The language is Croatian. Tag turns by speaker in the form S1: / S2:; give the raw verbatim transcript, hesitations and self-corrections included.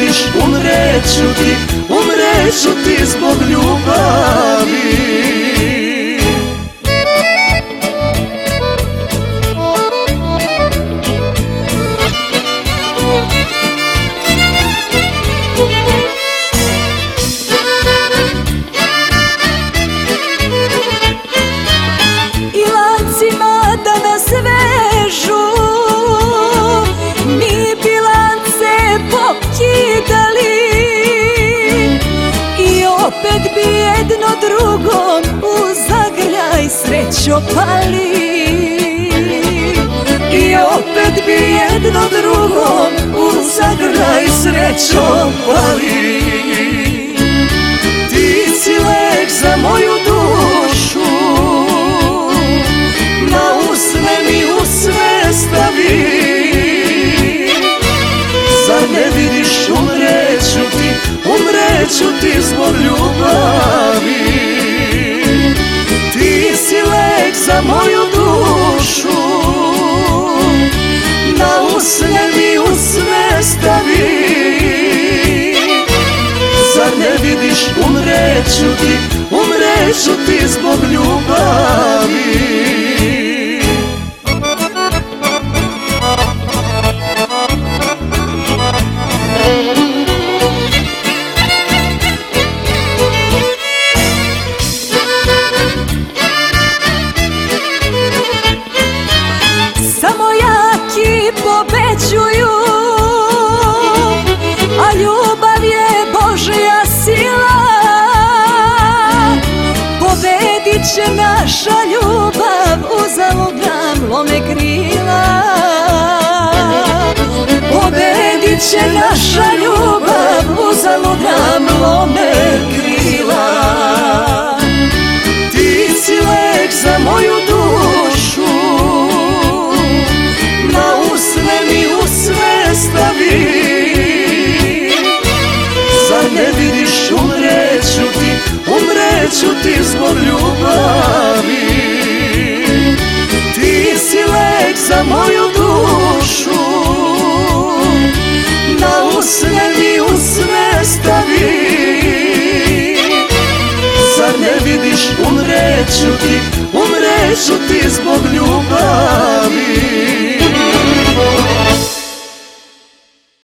S1: vidiš, umreću ti, umreću ti zbog ljubavi.
S2: I lancima da nas vežu, mi bilance pokidali, i opet bi jedno drugom u zagrljaj srećo pali. I opet bi jedno drugom u zagrljaj srećo pali.
S1: Ti si lek za moju dušu, na usne mi usne stavi. Zar ne vidiš, umreću ti, umreću ti zbog ljubavi. Ti si lek za moju dušu, na usne mi usne stavi. Zar ne vidiš, umreću ti, umreću ti zbog ljubavi.
S2: Samo jaki pobeđuju, a ljubav je Božja sila. Pobedit će naša ljubav, uzalud nam lome krila. Pobedit će naša ljubav, uzalud nam lome krila.
S1: Ti si lek za moju dušu, na usne mi usne stavi. Zar ne vidiš, umreću ti, umreću ti zbog ljubavi. Ti si lek za moju dušu, na usne mi usne stavi. Zar ne vidiš, umreću ti, umreću ti zbog ljubavi.